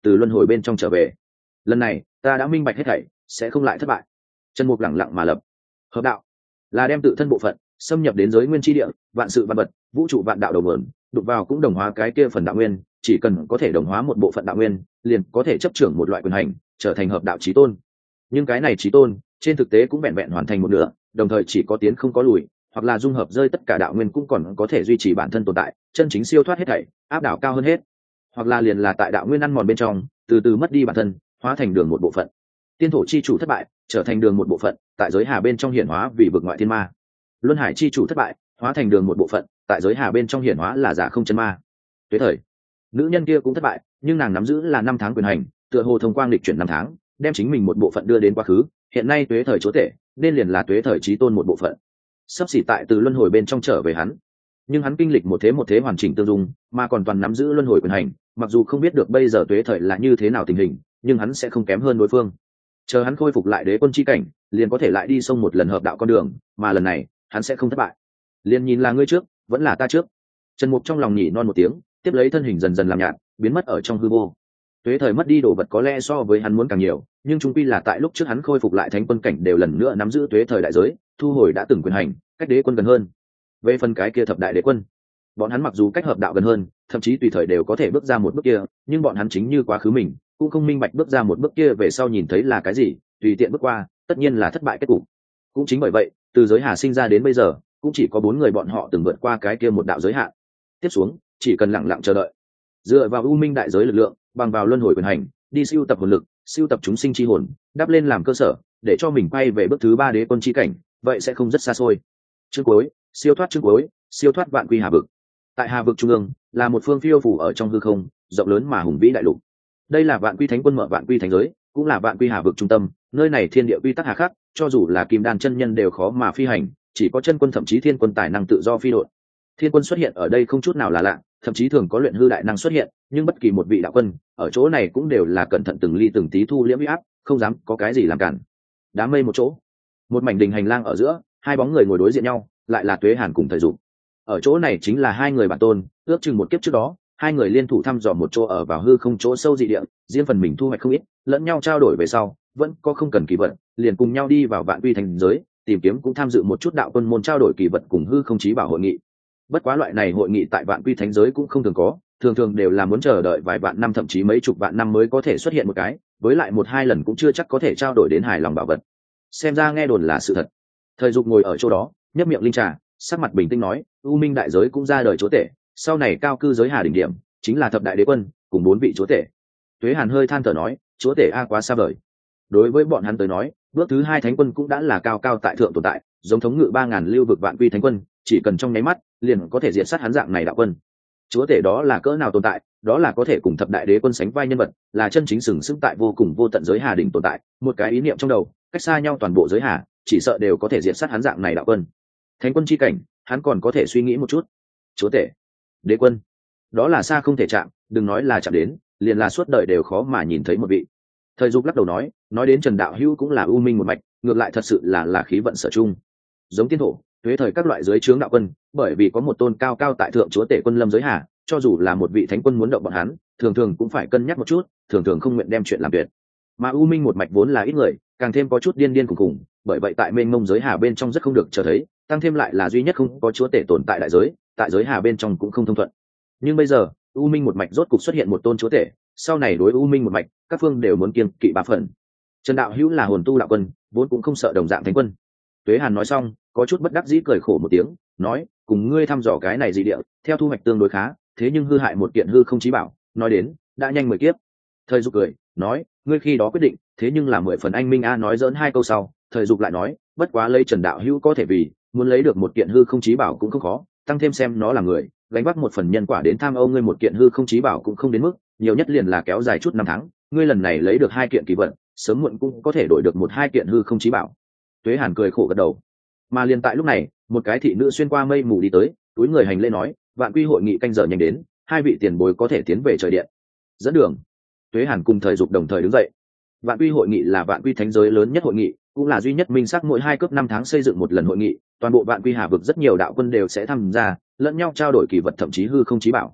từ luân hồi bên trong trở về. Lần này ta đã minh bạch hết thảy, sẽ không lại thất bại. Trần Mục lẳng lặng mà lập. Hợp đạo là đem tự thân bộ phận xâm nhập đến giới nguyên chi địa, vạn sự vạn vật, vũ trụ vạn đạo đầu nguồn, đụng vào cũng đồng hóa cái kia phần đạo nguyên, chỉ cần có thể đồng hóa một bộ phận đạo nguyên, liền có thể chấp trưởng một loại quyền hành, trở thành hợp đạo chí tôn. Nhưng cái này chí tôn, trên thực tế cũng vẹn vẹn hoàn thành một nửa, đồng thời chỉ có tiến không có lùi, hoặc là dung hợp rơi tất cả đạo nguyên cũng còn có thể duy trì bản thân tồn tại, chân chính siêu thoát hết thảy, áp đảo cao hơn hết. Hoặc là liền là tại đạo nguyên ăn mòn bên trong, từ từ mất đi bản thân, hóa thành đường một bộ phận. Tiên thổ chi chủ thất bại, trở thành đường một bộ phận, tại giới hà bên trong hiển hóa vì vực ngoại thiên ma. Luân hải chi chủ thất bại, hóa thành đường một bộ phận, tại giới hà bên trong hiển hóa là giả không chân ma. Tuế thời, nữ nhân kia cũng thất bại, nhưng nàng nắm giữ là năm tháng quyền hành, tựa hồ thông quang lịch chuyển năm tháng, đem chính mình một bộ phận đưa đến quá khứ, hiện nay tuế thời chúa tể, nên liền là tuế thời chí tôn một bộ phận. Sắp xỉ tại từ luân hồi bên trong trở về hắn, nhưng hắn kinh lịch một thế một thế hoàn chỉnh tương dung, mà còn toàn nắm giữ luân hồi quyền hành, mặc dù không biết được bây giờ tuế thời là như thế nào tình hình, nhưng hắn sẽ không kém hơn đối phương. Chờ hắn khôi phục lại đế quân chi cảnh, liền có thể lại đi sông một lần hợp đạo con đường, mà lần này hắn sẽ không thất bại. Liền nhìn là ngươi trước, vẫn là ta trước. Trần Mục trong lòng nhỉ non một tiếng, tiếp lấy thân hình dần dần làm nhạt, biến mất ở trong hư vô. Tuế thời mất đi đồ vật có lẽ so với hắn muốn càng nhiều, nhưng chung quy là tại lúc trước hắn khôi phục lại thánh quân cảnh đều lần nữa nắm giữ tuế thời đại giới, thu hồi đã từng quyền hành, cách đế quân gần hơn. Về phần cái kia thập đại đế quân, bọn hắn mặc dù cách hợp đạo gần hơn, thậm chí tùy thời đều có thể bước ra một bước kia, nhưng bọn hắn chính như quá khứ mình, cũng không minh bạch bước ra một bước kia về sau nhìn thấy là cái gì, tùy tiện bước qua, tất nhiên là thất bại kết cục. Cũng chính bởi vậy, từ giới hà sinh ra đến bây giờ, cũng chỉ có bốn người bọn họ từng vượt qua cái kia một đạo giới hạn. Tiếp xuống, chỉ cần lặng lặng chờ đợi, dựa vào u minh đại giới lực lượng, bằng vào luân hồi quyền hành, đi siêu tập hồn lực, siêu tập chúng sinh chi hồn, đắp lên làm cơ sở, để cho mình quay về bước thứ ba đế quân chi cảnh, vậy sẽ không rất xa xôi. Chương cuối, siêu thoát chương cuối, siêu thoát vạn quy hà vực. Tại hà vực trung ương, là một phương phiêu phủ ở trong hư không, rộng lớn mà hùng vĩ đại lục. Đây là vạn quy thánh quân mở vạn quy thánh giới, cũng là vạn quy hà vực trung tâm, nơi này thiên địa quy tắc hà khắc, cho dù là kim đan chân nhân đều khó mà phi hành, chỉ có chân quân thậm chí thiên quân tài năng tự do phi độn. Thiên quân xuất hiện ở đây không chút nào là lạ, thậm chí thường có luyện hư đại năng xuất hiện, nhưng bất kỳ một vị đạo quân ở chỗ này cũng đều là cẩn thận từng ly từng tí thu liễm uy áp, không dám có cái gì làm cản. Đám mây một chỗ, một mảnh đình hành lang ở giữa, hai bóng người ngồi đối diện nhau, lại là Tuế Hàn cùng Thời Dục. Ở chỗ này chính là hai người bản tôn, ước chừng một kiếp trước đó, hai người liên thủ thăm dò một chỗ ở vào hư không chỗ sâu dị địa, riêng phần mình thu hoạch không ít, lẫn nhau trao đổi về sau, vẫn có không cần kỳ vật, liền cùng nhau đi vào vạn quy thành giới, tìm kiếm cũng tham dự một chút đạo quân môn trao đổi kỳ vật cùng hư không chí bảo hội nghị. Bất quá loại này hội nghị tại vạn quy thánh giới cũng không thường có, thường thường đều là muốn chờ đợi vài vạn năm thậm chí mấy chục vạn năm mới có thể xuất hiện một cái, với lại một hai lần cũng chưa chắc có thể trao đổi đến hài lòng bảo vật. Xem ra nghe đồn là sự thật. Thời Dục ngồi ở chỗ đó, nhấp miệng linh trà, sắc mặt bình tĩnh nói, U Minh đại giới cũng ra đời chúa tể, sau này cao cư giới hà đỉnh điểm, chính là thập đại đế quân, cùng bốn vị chúa tể. Tuế Hàn hơi than thở nói, chúa tể a quá xa vời. Đối với bọn hắn tới nói, bước thứ hai thánh quân cũng đã là cao cao tại thượng tồn tại, giống thống ngự ba ngàn lưu vực vạn quy thánh quân, chỉ cần trong nháy mắt, liền có thể diệt sát hắn dạng này đạo quân. Chúa tể đó là cỡ nào tồn tại, đó là có thể cùng thập đại đế quân sánh vai nhân vật, là chân chính sừng sững tại vô cùng vô tận giới hà đỉnh tồn tại, một cái ý niệm trong đầu, cách xa nhau toàn bộ giới hà, chỉ sợ đều có thể diệt sát hắn dạng này đạo quân. Thánh quân chi cảnh, hắn còn có thể suy nghĩ một chút. Chúa tể, đế quân, đó là xa không thể chạm, đừng nói là chạm đến, liền là suốt đời đều khó mà nhìn thấy một vị. Thời Dục lắc đầu nói, nói đến Trần đạo hữu cũng là u minh một mạch, ngược lại thật sự là là khí vận sở chung. Giống tiên thổ, Tuế thời các loại giới chướng đạo quân, bởi vì có một tôn cao cao tại thượng chúa tể quân lâm giới hà, cho dù là một vị thánh quân muốn động bọn hắn, thường thường cũng phải cân nhắc một chút, thường thường không nguyện đem chuyện làm tuyệt. Mà u minh một mạch vốn là ít người, càng thêm có chút điên điên khủng khủng, bởi vậy tại mênh mông giới hà bên trong rất không được chờ thấy, tăng thêm lại là duy nhất không có chúa tể tồn tại đại giới, tại giới hà bên trong cũng không thông thuận. Nhưng bây giờ, u minh một mạch rốt cục xuất hiện một tôn chúa tể, sau này đối u minh một mạch, các phương đều muốn kiêng kỵ ba phần. Trần đạo hữu là hồn tu đạo quân, vốn cũng không sợ đồng dạng thánh quân. Tuế Hàn nói xong, có chút bất đắc dĩ cười khổ một tiếng, nói, cùng ngươi thăm dò cái này dị địa, theo thu hoạch tương đối khá, thế nhưng hư hại một kiện hư không chí bảo, nói đến, đã nhanh mười kiếp. Thời Dục cười, nói, ngươi khi đó quyết định, thế nhưng là mười phần anh minh a nói giỡn hai câu sau, Thời Dục lại nói, bất quá lấy Trần đạo hữu có thể vì, muốn lấy được một kiện hư không chí bảo cũng không khó, tăng thêm xem nó là người, gánh vác một phần nhân quả đến tham âu ngươi một kiện hư không chí bảo cũng không đến mức, nhiều nhất liền là kéo dài chút năm tháng, ngươi lần này lấy được hai kiện kỳ vật, sớm muộn cũng có thể đổi được một hai kiện hư không chí bảo. Tuế Hàn cười khổ gật đầu. Mà liền tại lúc này, một cái thị nữ xuyên qua mây mù đi tới, túi người hành lễ nói, vạn quy hội nghị canh giờ nhanh đến, hai vị tiền bối có thể tiến về trời điện. Dẫn đường. Tuế Hàn cùng Thời Dục đồng thời đứng dậy. Vạn quy hội nghị là vạn quy thánh giới lớn nhất hội nghị, cũng là duy nhất minh xác mỗi hai cấp năm tháng xây dựng một lần hội nghị, toàn bộ vạn quy hà vực rất nhiều đạo quân đều sẽ tham gia, lẫn nhau trao đổi kỳ vật thậm chí hư không chí bảo.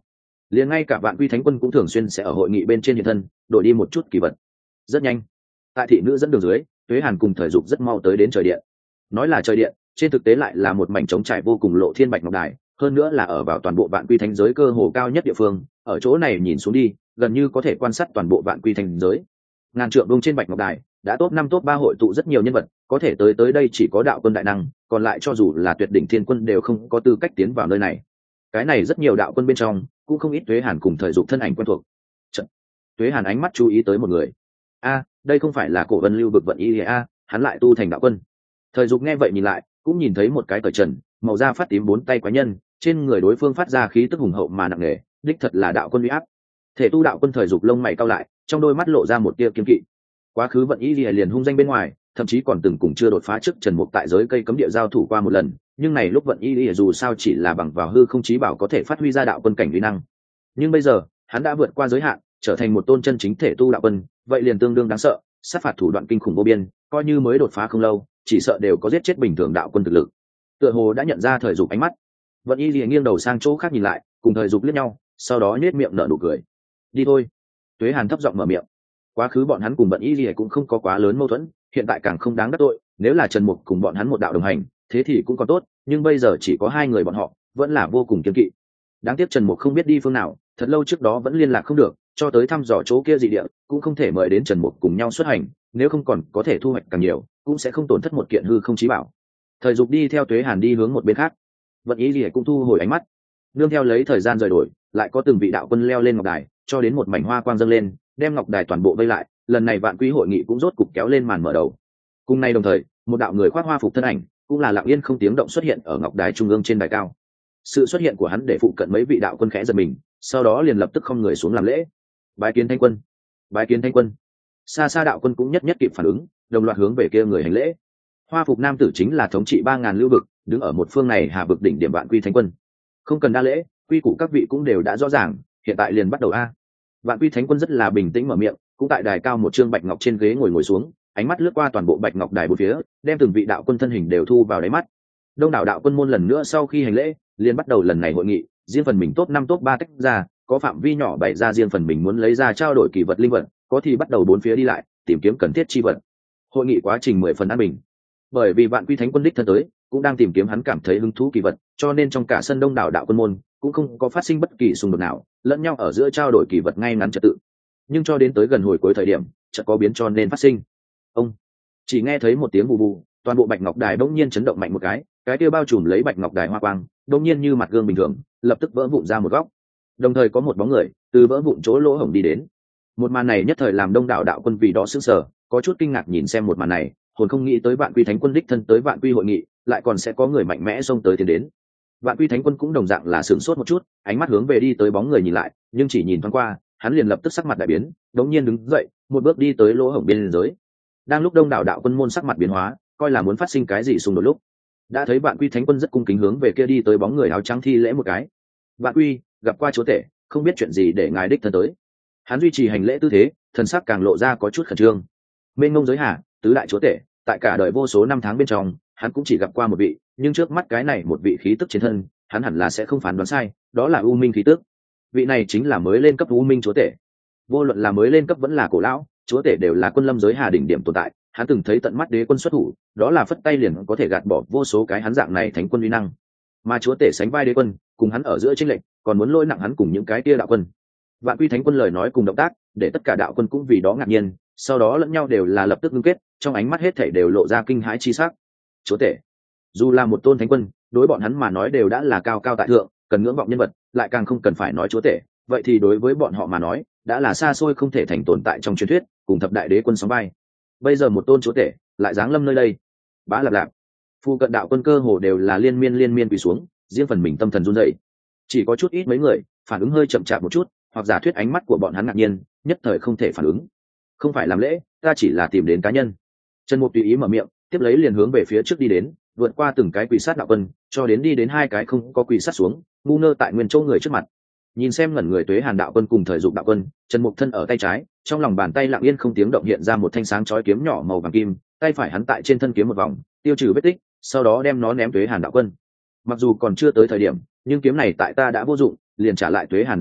liền ngay cả vạn quy thánh quân cũng thường xuyên sẽ ở hội nghị bên trên hiện thân đổi đi một chút kỳ vật. Rất nhanh, tại thị nữ dẫn đường dưới, Tuế Hàn cùng Thời Dục rất mau tới đến trời điện. Nói là trời điện, trên thực tế lại là một mảnh trống trải vô cùng lộ thiên bạch ngọc đài, hơn nữa là ở vào toàn bộ vạn quy thánh giới cơ hồ cao nhất địa phương. Ở chỗ này nhìn xuống đi, gần như có thể quan sát toàn bộ vạn quy thánh giới. Ngàn trượng vuông trên bạch ngọc đài đã top năm top ba hội tụ rất nhiều nhân vật, có thể tới tới đây chỉ có đạo quân đại năng, còn lại cho dù là tuyệt đỉnh thiên quân đều không có tư cách tiến vào nơi này. Cái này rất nhiều đạo quân bên trong, cũng không ít Tuế Hàn cùng Thời Dục thân ảnh quen thuộc. Chật. Tuế Hàn ánh mắt chú ý tới một người. A, đây không phải là Cổ Vân Lưu vực vận y a, hắn lại tu thành đạo quân. Thời Dục nghe vậy nhìn lại, cũng nhìn thấy một cái cởi trần, màu da phát tím bốn tay quái nhân, trên người đối phương phát ra khí tức hùng hậu mà nặng nề, đích thật là đạo quân uy áp. Thể tu đạo quân Thời Dục lông mày cau lại, trong đôi mắt lộ ra một tia kiên kỵ. Quá khứ vận y liền hung danh bên ngoài, thậm chí còn từng cùng chưa đột phá trước Trần Mục tại giới cây cấm địa giao thủ qua một lần, nhưng này lúc vận y dù sao chỉ là bằng vào hư không chí bảo có thể phát huy ra đạo quân cảnh uy năng. Nhưng bây giờ, hắn đã vượt qua giới hạn, trở thành một tôn chân chính thể tu đạo quân, vậy liền tương đương đáng sợ, sát phạt thủ đoạn kinh khủng vô biên, coi như mới đột phá không lâu, chỉ sợ đều có giết chết bình thường đạo quân thực lực. Tựa hồ đã nhận ra Thời Dục ánh mắt, vận y liền nghiêng đầu sang chỗ khác nhìn lại, cùng Thời Dục liếc nhau, sau đó nhếch miệng nở nụ cười. Đi thôi. Tuế Hàn thấp giọng mở miệng. Quá khứ bọn hắn cùng vận y lìa cũng không có quá lớn mâu thuẫn, hiện tại càng không đáng đắc tội. Nếu là Trần Mục cùng bọn hắn một đạo đồng hành, thế thì cũng còn tốt, nhưng bây giờ chỉ có hai người bọn họ, vẫn là vô cùng kiêng kỵ. Đáng tiếc Trần Mục không biết đi phương nào, thật lâu trước đó vẫn liên lạc không được, cho tới thăm dò chỗ kia dị địa, cũng không thể mời đến Trần Mục cùng nhau xuất hành, nếu không còn có thể thu hoạch càng nhiều, cũng sẽ không tổn thất một kiện hư không chí bảo. Thời Dục đi theo Tuế Hàn đi hướng một bên khác, vận y lìa cũng thu hồi ánh mắt, nương theo lấy thời gian rời đổi, lại có từng vị đạo quân leo lên ngọc đài, cho đến một mảnh hoa quang dâng lên, đem ngọc đài toàn bộ vây lại. Lần này vạn quý hội nghị cũng rốt cục kéo lên màn mở đầu. Cùng nay đồng thời, một đạo người khoác hoa phục thân ảnh, cũng là lặng yên không tiếng động xuất hiện ở ngọc đài trung ương trên đài cao. Sự xuất hiện của hắn để phụ cận mấy vị đạo quân khẽ giật mình, sau đó liền lập tức không người xuống làm lễ. Bái kiến Thanh quân, bái kiến Thanh quân. Xa xa đạo quân cũng nhất nhất kịp phản ứng, đồng loạt hướng về kia người hành lễ. Hoa phục nam tử chính là thống trị ba ngàn lưu vực, đứng ở một phương này hà vực đỉnh điểm vạn quy Thánh quân. Không cần đa lễ, quy củ các vị cũng đều đã rõ ràng, hiện tại liền bắt đầu a. Vạn quy Thánh quân rất là bình tĩnh mở miệng, cũng tại đài cao một trương bạch ngọc trên ghế ngồi ngồi xuống, ánh mắt lướt qua toàn bộ bạch ngọc đài bốn phía, đem từng vị đạo quân thân hình đều thu vào đáy mắt. Đông đảo đạo quân môn lần nữa sau khi hành lễ, liền bắt đầu lần này hội nghị, riêng phần mình top năm top ba tách ra, có phạm vi nhỏ bày ra riêng phần mình muốn lấy ra trao đổi kỳ vật linh vật, có thì bắt đầu bốn phía đi lại, tìm kiếm cần thiết chi vật. Hội nghị quá trình mười phần an bình. Bởi vì Vạn Quy Thánh quân đích thân tới, cũng đang tìm kiếm hắn cảm thấy hứng thú kỳ vật, cho nên trong cả sân đông đảo đạo quân môn cũng không có phát sinh bất kỳ xung đột nào, lẫn nhau ở giữa trao đổi kỳ vật ngay ngắn trật tự. Nhưng cho đến tới gần hồi cuối thời điểm, chợt có biến cho nên phát sinh. Ông chỉ nghe thấy một tiếng bù bù, toàn bộ bạch ngọc đài bỗng nhiên chấn động mạnh một cái, cái kia bao trùm lấy bạch ngọc đài hoa quang, bỗng nhiên như mặt gương bình thường, lập tức vỡ vụn ra một góc. Đồng thời có một bóng người từ vỡ vụn chỗ lỗ hổng đi đến. Một màn này nhất thời làm đông đảo đạo quân vì đó sững sờ, có chút kinh ngạc nhìn xem một màn này, hồn không nghĩ tới Vạn Quy Thánh quân đích thân tới Vạn Quy hội nghị, lại còn sẽ có người mạnh mẽ xông tới tiến đến. Vạn Quy Thánh quân cũng đồng dạng là sửng sốt một chút, ánh mắt hướng về đi tới bóng người nhìn lại, nhưng chỉ nhìn thoáng qua, hắn liền lập tức sắc mặt đại biến, đống nhiên đứng dậy, một bước đi tới lỗ hổng biên giới. Đang lúc đông đảo đạo quân môn sắc mặt biến hóa, coi là muốn phát sinh cái gì xung đột lúc, đã thấy Vạn Quy Thánh quân rất cung kính hướng về kia đi tới bóng người áo trắng thi lễ một cái. Vạn Quy, gặp qua chúa tể, không biết chuyện gì để ngài đích thân tới. Hắn duy trì hành lễ tư thế, thần sắc càng lộ ra có chút khẩn trương. Mênh mông giới hà, tứ đại chúa tể, tại cả đời vô số năm tháng bên trong, hắn cũng chỉ gặp qua một vị, nhưng trước mắt cái này một vị khí tức trên thân, hắn hẳn là sẽ không phán đoán sai, đó là U Minh khí tức. Vị này chính là mới lên cấp U Minh chúa tể. Vô luận là mới lên cấp vẫn là cổ lão, chúa tể đều là quân lâm giới hà đỉnh điểm tồn tại, hắn từng thấy tận mắt đế quân xuất thủ, đó là phất tay liền có thể gạt bỏ vô số cái hắn dạng này thánh quân uy năng. Mà chúa tể sánh vai đế quân, cùng hắn ở giữa chênh lệch, còn muốn lôi nặng hắn cùng những cái kia đạo quân. Vạn Quy Thánh quân lời nói cùng động tác, để tất cả đạo quân cũng vì đó ngạc nhiên, sau đó lẫn nhau đều là lập tức ngưng kết, trong ánh mắt hết thảy đều lộ ra kinh hãi chi sắc. Chúa tể, dù là một tôn thánh quân, đối bọn hắn mà nói đều đã là cao cao tại thượng, cần ngưỡng vọng nhân vật, lại càng không cần phải nói chúa tể, vậy thì đối với bọn họ mà nói, đã là xa xôi không thể thành tồn tại trong truyền thuyết, cùng thập đại đế quân sóng vai. Bây giờ một tôn chúa tể lại giáng lâm nơi đây, bá lạp lạp, phu cận đạo quân cơ hồ đều là liên miên liên miên quỳ xuống, riêng phần mình tâm thần run rẩy. Chỉ có chút ít mấy người phản ứng hơi chậm chạp một chút, hoặc giả thuyết ánh mắt của bọn hắn ngạc nhiên, nhất thời không thể phản ứng. Không phải làm lễ, ta chỉ là tìm đến cá nhân. Trần Mục tùy ý mở miệng, tiếp lấy liền hướng về phía trước đi đến, vượt qua từng cái quỳ sát đạo quân, cho đến đi đến hai cái không có quỳ sát xuống, ngu ngơ tại nguyên chỗ người trước mặt. Nhìn xem ngẩn người Tuế Hàn đạo quân cùng Thời Dục đạo quân, Trần Mục thân ở tay trái, trong lòng bàn tay lặng yên không tiếng động hiện ra một thanh sáng chói kiếm nhỏ màu vàng kim, tay phải hắn tại trên thân kiếm một vòng, tiêu trừ vết tích, sau đó đem nó ném Tuế Hàn đạo quân. Mặc dù còn chưa tới thời điểm, nhưng kiếm này tại ta đã vô dụng, liền trả lại Tuế Hàn đạo hữu,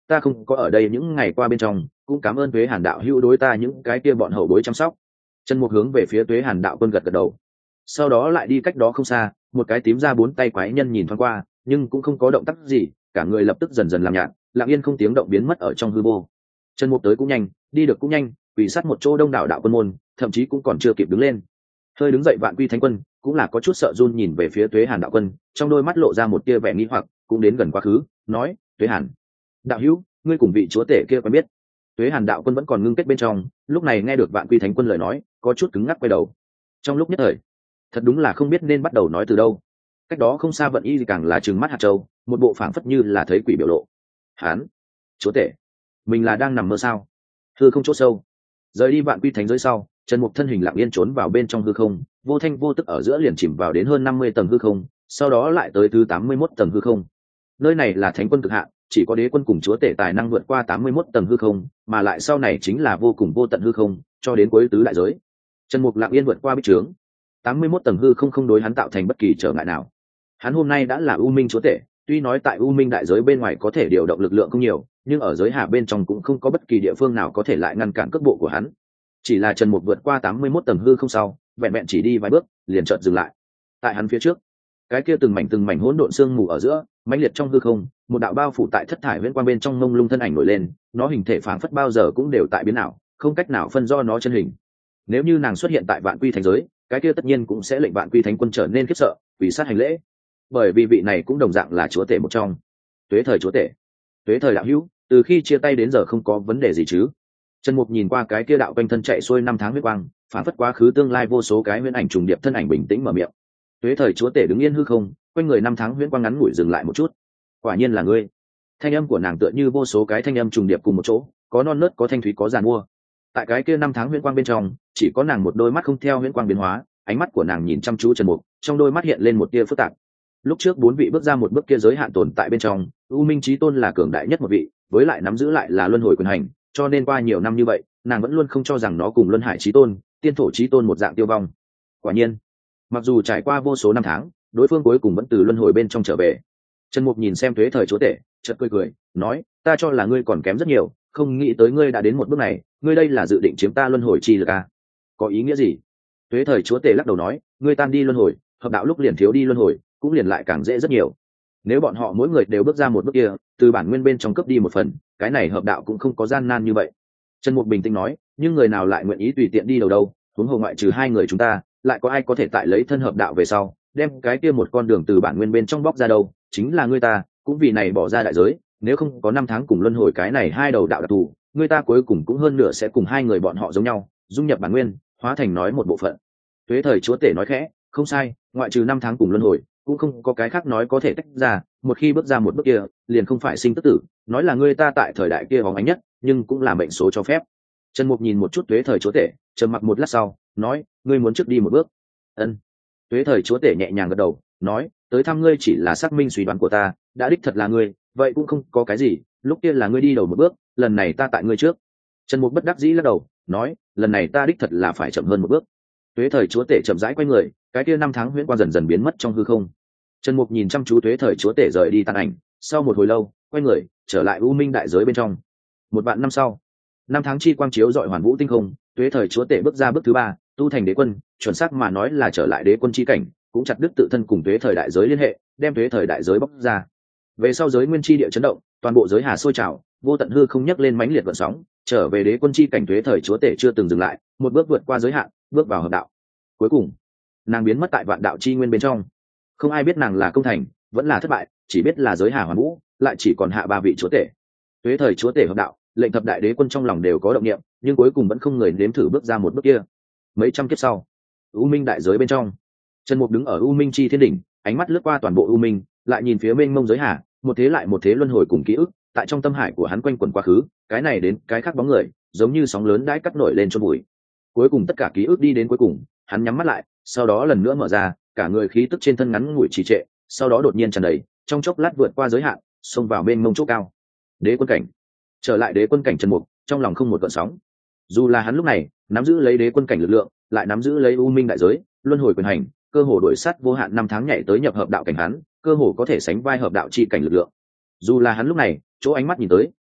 ta không có ở đây những ngày qua bên trong, cũng cảm ơn Tuế Hàn đạo hữu đối ta những cái kia bọn hậu bối chăm sóc. Trần Mục hướng về phía Tuế Hàn đạo quân gật gật đầu, sau đó lại đi cách đó không xa, một cái tím ra bốn tay quái nhân nhìn thoáng qua, nhưng cũng không có động tác gì, cả người lập tức dần dần làm nhạt, lặng yên không tiếng động biến mất ở trong hư vô. Trần Mục tới cũng nhanh, đi được cũng nhanh, quỳ sát một chỗ đông đảo đạo quân môn, thậm chí cũng còn chưa kịp đứng lên. Hơi đứng dậy Vạn Quy Thánh Quân cũng là có chút sợ run nhìn về phía Tuế Hàn đạo quân, trong đôi mắt lộ ra một tia vẻ nghi hoặc, cũng đến gần quá khứ, nói: Tuế Hàn đạo hữu, ngươi cùng vị chúa tể kia quen biết? Tuế Hàn đạo quân vẫn còn ngưng kết bên trong, lúc này nghe được Vạn Quy Thánh Quân lời nói, có chút cứng ngắc quay đầu. Trong lúc nhất thời, thật đúng là không biết nên bắt đầu nói từ đâu. Cách đó không xa Vận Y càng là trừng mắt hạt châu, một bộ phảng phất như là thấy quỷ biểu lộ. Hán, chúa tể, mình là đang nằm mơ sao? Hư không chỗ sâu, rời đi Vạn Quy Thánh giới sau, Trần Mục thân hình lặng yên trốn vào bên trong hư không, vô thanh vô tức ở giữa liền chìm vào đến hơn năm mươi tầng hư không, sau đó lại tới thứ tám mươi mốt tầng hư không. Nơi này là thánh quân cực hạn, chỉ có đế quân cùng chúa tể tài năng vượt qua tám mươi mốt tầng hư không, mà lại sau này chính là vô cùng vô tận hư không, cho đến cuối tứ đại giới. Trần Mục lặng yên vượt qua bích trướng, tám mươi mốt tầng hư không không đối hắn tạo thành bất kỳ trở ngại nào. Hắn hôm nay đã là U Minh chúa tể, tuy nói tại U Minh đại giới bên ngoài có thể điều động lực lượng không nhiều, nhưng ở giới hạ bên trong cũng không có bất kỳ địa phương nào có thể lại ngăn cản cước bộ của hắn. Chỉ là Trần Mục vượt qua tám mươi mốt tầng hư không sau, vẹn vẹn chỉ đi vài bước, liền chợt dừng lại. Tại hắn phía trước, cái kia từng mảnh từng mảnh hỗn độn xương mù ở giữa, mãnh liệt trong hư không, một đạo bao phủ tại thất thải huyễn quang bên trong mông lung thân ảnh nổi lên, nó hình thể phảng phất bao giờ cũng đều tại biến ảo, không cách nào phân do nó chân hình. Nếu như nàng xuất hiện tại Vạn Quy Thánh giới, cái kia tất nhiên cũng sẽ lệnh Vạn Quy Thánh Quân trở nên khiếp sợ, vì sát hành lễ. Bởi vì vị này cũng đồng dạng là chúa tể một trong. Tuế thời chúa tể, Tuế thời đạo hữu, từ khi chia tay đến giờ không có vấn đề gì chứ? Trần Mục nhìn qua cái kia đạo quanh thân chạy xuôi năm tháng huyết quang, phản phất quá khứ tương lai vô số cái huyễn ảnh trùng điệp thân ảnh bình tĩnh mở miệng. Tuế thời chúa tể đứng yên hư không, quanh người năm tháng huyễn quang ngắn ngủi dừng lại một chút. Quả nhiên là ngươi. Thanh âm của nàng tựa như vô số cái thanh âm trùng điệp cùng một chỗ, có non nớt, có thanh thúy, có giàn mua. Tại cái kia năm tháng huyễn quang bên trong, chỉ có nàng một đôi mắt không theo huyễn quang biến hóa, ánh mắt của nàng nhìn chăm chú Trần Mục, trong đôi mắt hiện lên một tia phức tạp. Lúc trước bốn vị bước ra một bước kia giới hạn tồn tại bên trong, U Minh Chí Tôn là cường đại nhất một vị, với lại nắm giữ lại là luân hồi quyền hành, cho nên qua nhiều năm như vậy, nàng vẫn luôn không cho rằng nó cùng Luân Hải Chí Tôn, Tiên Thổ Chí Tôn một dạng tiêu vong. Quả nhiên, mặc dù trải qua vô số năm tháng, đối phương cuối cùng vẫn từ luân hồi bên trong trở về. Trần Mục nhìn xem Tuế thời chúa tể, chợt cười cười, nói: ta cho là ngươi còn kém rất nhiều, không nghĩ tới ngươi đã đến một bước này, ngươi đây là dự định chiếm ta luân hồi chi lực à? Có ý nghĩa gì? Tuế thời chúa tể lắc đầu nói: ngươi tan đi luân hồi, hợp đạo lúc liền thiếu đi luân hồi, cũng liền lại càng dễ rất nhiều. Nếu bọn họ mỗi người đều bước ra một bước kia, từ bản nguyên bên trong cướp đi một phần, cái này hợp đạo cũng không có gian nan như vậy. Trần Mục bình tĩnh nói: nhưng người nào lại nguyện ý tùy tiện đi đầu đâu? Huống hồ ngoại trừ hai người chúng ta, lại có ai có thể tại lấy thân hợp đạo về sau, đem cái kia một con đường từ bản nguyên bên trong bóc ra đâu? Chính là ngươi ta, cũng vì này bỏ ra đại giới. Nếu không có năm tháng cùng luân hồi cái này hai đầu đạo đặc thù, ngươi ta cuối cùng cũng hơn nửa sẽ cùng hai người bọn họ giống nhau, dung nhập bản nguyên, hóa thành nói một bộ phận. Tuế thời chúa tể nói khẽ: không sai, ngoại trừ năm tháng cùng luân hồi, cũng không có cái khác nói có thể tách ra. Một khi bước ra một bước kia, liền không phải sinh tức tử. Nói là ngươi ta tại thời đại kia hóng ánh nhất, nhưng cũng là mệnh số cho phép. Trần Mục nhìn một chút Tuế thời chúa tể, trầm mặc một lát sau, nói: ngươi muốn trước đi một bước? Ân. Tuế thời chúa tể nhẹ nhàng gật đầu, nói: tới thăm ngươi chỉ là xác minh suy đoán của ta, đã đích thật là ngươi, vậy cũng không có cái gì. Lúc kia là ngươi đi đầu một bước, lần này ta tại ngươi trước. Trần Mục bất đắc dĩ lắc đầu, nói: lần này ta đích thật là phải chậm hơn một bước. Tuế thời chúa tể chậm rãi quay người, cái kia năm tháng huyễn quang dần dần biến mất trong hư không. Trần Mục nhìn chăm chú Tuế thời chúa tể rời đi tan ảnh, sau một hồi lâu, quay người trở lại U Minh đại giới bên trong. Một vạn năm sau, năm tháng chi quang chiếu dọi hoàn vũ tinh không, Tuế thời chúa tể bước ra bước thứ ba, tu thành đế quân, chuẩn xác mà nói là trở lại đế quân chi cảnh, cũng chặt đứt tự thân cùng Tuế thời đại giới liên hệ, đem Tuế thời đại giới bóc ra. Về sau giới nguyên chi địa chấn động, toàn bộ giới hà sôi trào, vô tận hư không nhấc lên mãnh liệt gợn sóng, trở về đế quân chi cảnh Tuế thời chúa tể chưa từng dừng lại, một bước vượt qua giới hạn, bước vào hợp đạo. Cuối cùng, nàng biến mất tại vạn đạo chi nguyên bên trong. Không ai biết nàng là công thành, vẫn là thất bại, chỉ biết là giới hà hoàn vũ, lại chỉ còn hạ ba vị chúa tể. Tuế thời chúa tể hợp đạo, lệnh thập đại đế quân trong lòng đều có động niệm, nhưng cuối cùng vẫn không người nếm thử bước ra một bước kia. Mấy trăm kiếp sau, U Minh đại giới bên trong, Trần Mục đứng ở U Minh chi thiên đỉnh, ánh mắt lướt qua toàn bộ U Minh, lại nhìn phía mênh mông giới hà, một thế lại một thế luân hồi cùng ký ức, tại trong tâm hải của hắn quanh quẩn quá khứ, cái này đến cái khác bóng người, giống như sóng lớn đãi cắt nổi lên chôn bụi. Cuối cùng tất cả ký ức đi đến cuối cùng, hắn nhắm mắt lại, sau đó lần nữa mở ra, cả người khí tức trên thân ngắn ngủi trì trệ, sau đó đột nhiên tràn đầy, trong chốc lát vượt qua giới hạn, xông vào bên mông chỗ cao. Đế quân cảnh. Trở lại đế quân cảnh Trần Mục, trong lòng không một gợn sóng. Dù là hắn lúc này nắm giữ lấy đế quân cảnh lực lượng, lại nắm giữ lấy U Minh đại giới, luân hồi quyền hành, cơ hồ đổi sát vô hạn năm tháng nhảy tới nhập hợp đạo cảnh hắn, cơ hồ có thể sánh vai hợp đạo chi cảnh lực lượng. Dù là hắn lúc này, chỗ ánh mắt nhìn tới,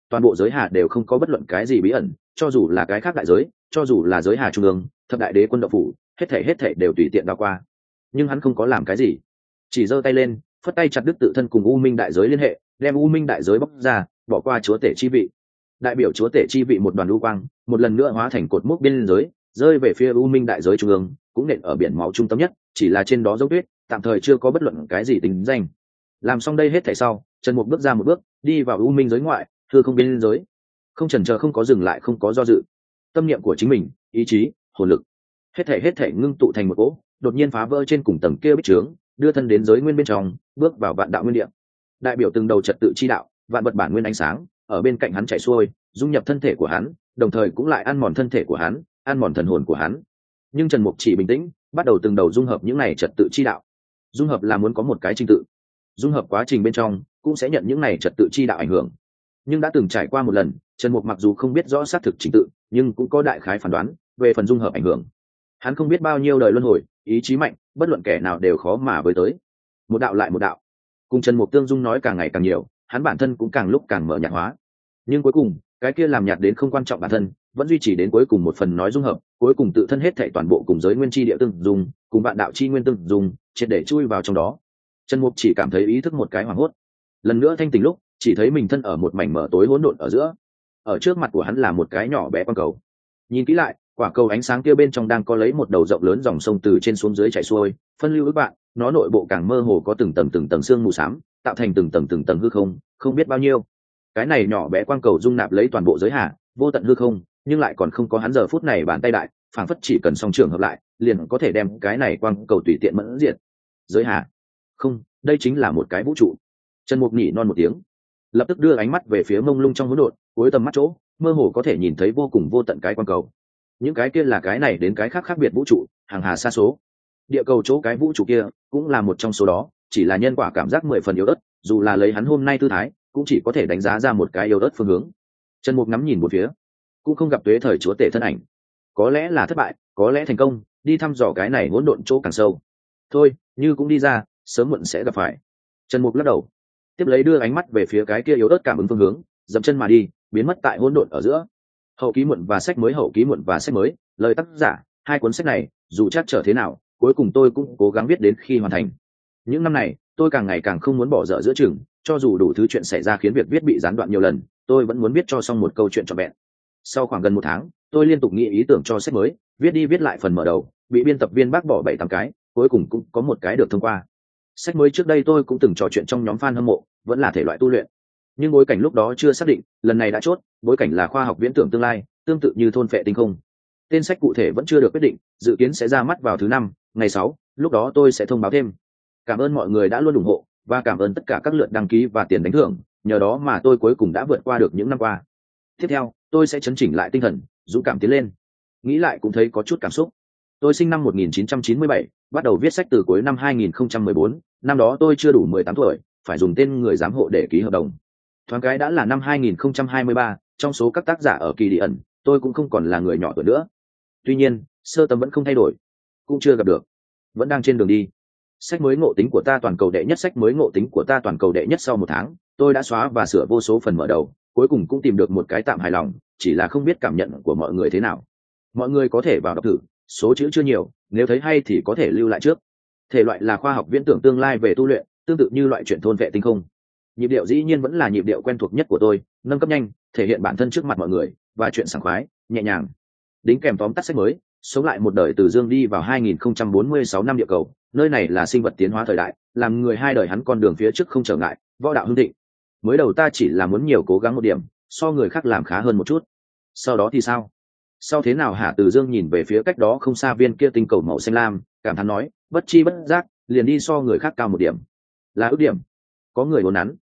toàn bộ giới hà đều không có bất luận cái gì bí ẩn, cho dù là cái khác đại giới, cho dù là giới hà trung ương, thập đại đế quân động phủ, hết thảy hết thảy đều tùy tiện đao qua. Nhưng hắn không có làm cái gì, chỉ giơ tay lên, phất tay chặt đứt tự thân cùng u minh đại giới liên hệ, đem u minh đại giới bóc ra, bỏ qua chúa tể chi vị. Đại biểu chúa tể chi vị một đoàn lưu quang, một lần nữa hóa thành cột mốc biên giới, rơi về phía u minh đại giới trung ương, cũng nện ở biển máu trung tâm nhất, chỉ là trên đó dấu tuyết, tạm thời chưa có bất luận cái gì tính danh. Làm xong đây hết thảy sau, Trần Mục bước ra một bước, đi vào u minh giới ngoại, thưa không biên giới, không chần chờ, không có dừng lại, không có do dự. Tâm niệm của chính mình, ý chí, hồn lực, hết thảy hết thảy ngưng tụ thành một cỗ, đột nhiên phá vỡ trên cùng tầng kia bích trướng, đưa thân đến giới nguyên bên trong, bước vào vạn đạo nguyên địa. Đại biểu từng đầu trật tự chi đạo, vạn vật bản nguyên ánh sáng, ở bên cạnh hắn chảy xuôi, dung nhập thân thể của hắn, đồng thời cũng lại ăn mòn thân thể của hắn, ăn mòn thần hồn của hắn. Nhưng Trần Mục chỉ bình tĩnh, bắt đầu từng đầu dung hợp những này trật tự chi đạo. Dung hợp là muốn có một cái trình tự, dung hợp quá trình bên trong cũng sẽ nhận những này trật tự chi đạo ảnh hưởng. Nhưng đã từng trải qua một lần, Trần Mục mặc dù không biết rõ xác thực trình tự, nhưng cũng có đại khái phán đoán về phần dung hợp ảnh hưởng. Hắn không biết bao nhiêu đời luân hồi, ý chí mạnh, bất luận kẻ nào đều khó mà với tới. Một đạo lại một đạo, cùng Trần Mục tương dung nói càng ngày càng nhiều, hắn bản thân cũng càng lúc càng mở nhạt hóa. Nhưng cuối cùng, cái kia làm nhạt đến không quan trọng bản thân, vẫn duy trì đến cuối cùng một phần nói dung hợp, cuối cùng tự thân hết thảy toàn bộ cùng giới nguyên chi địa tương dung, cùng vạn đạo chi nguyên tương dung, triệt để chui vào trong đó. Trần Mục chỉ cảm thấy ý thức một cái hoảng hốt. Lần nữa thanh tỉnh lúc, chỉ thấy mình thân ở một mảnh mở tối hỗn độn ở giữa. Ở trước mặt của hắn là một cái nhỏ bé quang cầu. Nhìn kỹ lại, quả cầu ánh sáng kia bên trong đang có lấy một đầu rộng lớn dòng sông từ trên xuống dưới chảy xuôi, phân lưu ước bạn, nó nội bộ càng mơ hồ có từng tầng từng tầng sương mù xám, tạo thành từng tầng từng tầng hư không, không biết bao nhiêu. Cái này nhỏ bé quang cầu dung nạp lấy toàn bộ giới hà, vô tận hư không, nhưng lại còn không có hắn giờ phút này bàn tay đại, phảng phất chỉ cần song trường hợp lại, liền có thể đem cái này quang cầu tùy tiện mẫn diệt. Giới hà? Không, đây chính là một cái vũ trụ. Trần Mục nhỉ non một tiếng, lập tức đưa ánh mắt về phía mông lung trong hỗn độn, cuối tầm mắt chỗ, mơ hồ có thể nhìn thấy vô cùng vô tận cái quang cầu. Những cái kia là cái này đến cái khác khác biệt vũ trụ, hàng hà sa số. Địa cầu chỗ cái vũ trụ kia cũng là một trong số đó, chỉ là nhân quả cảm giác mười phần yếu ớt, dù là lấy hắn hôm nay tư thái, cũng chỉ có thể đánh giá ra một cái yếu ớt phương hướng. Trần Mục ngắm nhìn một phía, cũng không gặp tuế thời chúa tể thân ảnh. Có lẽ là thất bại, có lẽ thành công, đi thăm dò cái này hỗn độn chỗ càng sâu. Thôi, như cũng đi ra, sớm muộn sẽ gặp phải. Trần Mục lắc đầu, tiếp lấy đưa ánh mắt về phía cái kia yếu ớt cảm ứng phương hướng, dậm chân mà đi, biến mất tại hỗn độn ở giữa. Hậu ký muộn và sách mới, hậu ký muộn và sách mới, lời tác giả, hai cuốn sách này, dù chắc trở thế nào, cuối cùng tôi cũng cố gắng viết đến khi hoàn thành. Những năm này, tôi càng ngày càng không muốn bỏ dở giữa chừng, cho dù đủ thứ chuyện xảy ra khiến việc viết bị gián đoạn nhiều lần, tôi vẫn muốn viết cho xong một câu chuyện trọn vẹn. Sau khoảng gần một tháng, tôi liên tục nghĩ ý tưởng cho sách mới, viết đi viết lại phần mở đầu, bị biên tập viên bác bỏ bảy tám cái, cuối cùng cũng có một cái được thông qua. Sách mới trước đây tôi cũng từng trò chuyện trong nhóm fan hâm mộ, vẫn là thể loại tu luyện, nhưng bối cảnh lúc đó chưa xác định, lần này đã chốt, bối cảnh là khoa học viễn tưởng tương lai, tương tự như thôn phệ tinh không. Tên sách cụ thể vẫn chưa được quyết định, dự kiến sẽ ra mắt vào thứ năm, ngày sáu, lúc đó tôi sẽ thông báo thêm. Cảm ơn mọi người đã luôn ủng hộ, và cảm ơn tất cả các lượt đăng ký và tiền đánh thưởng, nhờ đó mà tôi cuối cùng đã vượt qua được những năm qua. Tiếp theo, tôi sẽ chấn chỉnh lại tinh thần, dũng cảm tiến lên. Nghĩ lại cũng thấy có chút cảm xúc. Tôi sinh năm một nghìn chín trăm chín mươi bảy, bắt đầu viết sách từ cuối năm hai nghìn không trăm mười bốn, năm đó tôi chưa đủ mười tám tuổi, phải dùng tên người giám hộ để ký hợp đồng. Thoáng cái đã là năm hai nghìn không trăm hai mươi ba, trong số các tác giả ở kỳ đi ẩn, tôi cũng không còn là người nhỏ tuổi nữa. Tuy nhiên, sơ tâm vẫn không thay đổi, cũng chưa gặp được, vẫn đang trên đường đi. Sách mới ngộ tính của ta toàn cầu đệ nhất, sách mới ngộ tính của ta toàn cầu đệ nhất. Sau một tháng, tôi đã xóa và sửa vô số phần mở đầu, cuối cùng cũng tìm được một cái tạm hài lòng, chỉ là không biết cảm nhận của mọi người thế nào. Mọi người có thể vào đọc thử, số chữ chưa nhiều, nếu thấy hay thì có thể lưu lại trước. Thể loại là khoa học viễn tưởng tương lai về tu luyện, tương tự như loại truyện thôn vệ tinh không. Nhịp điệu dĩ nhiên vẫn là nhịp điệu quen thuộc nhất của tôi, nâng cấp nhanh, thể hiện bản thân trước mặt mọi người, và chuyện sảng khoái, nhẹ nhàng. Đính kèm tóm tắt sách mới, sống lại một đời từ dương đi vào hai nghìn không trăm bốn mươi sáu năm địa cầu, nơi này là sinh vật tiến hóa thời đại, làm người hai đời hắn con đường phía trước không trở ngại, võ đạo hưng thịnh. Mới đầu ta chỉ là muốn nhiều cố gắng một điểm, so người khác làm khá hơn một chút. Sau đó thì sao? Sau thế nào hả? Từ dương nhìn về phía cách đó không xa viên kia tinh cầu màu xanh lam, cảm thán nói, bất chi bất giác, liền đi so người khác cao một điểm. Là ước điểm. Có người đồn nắn.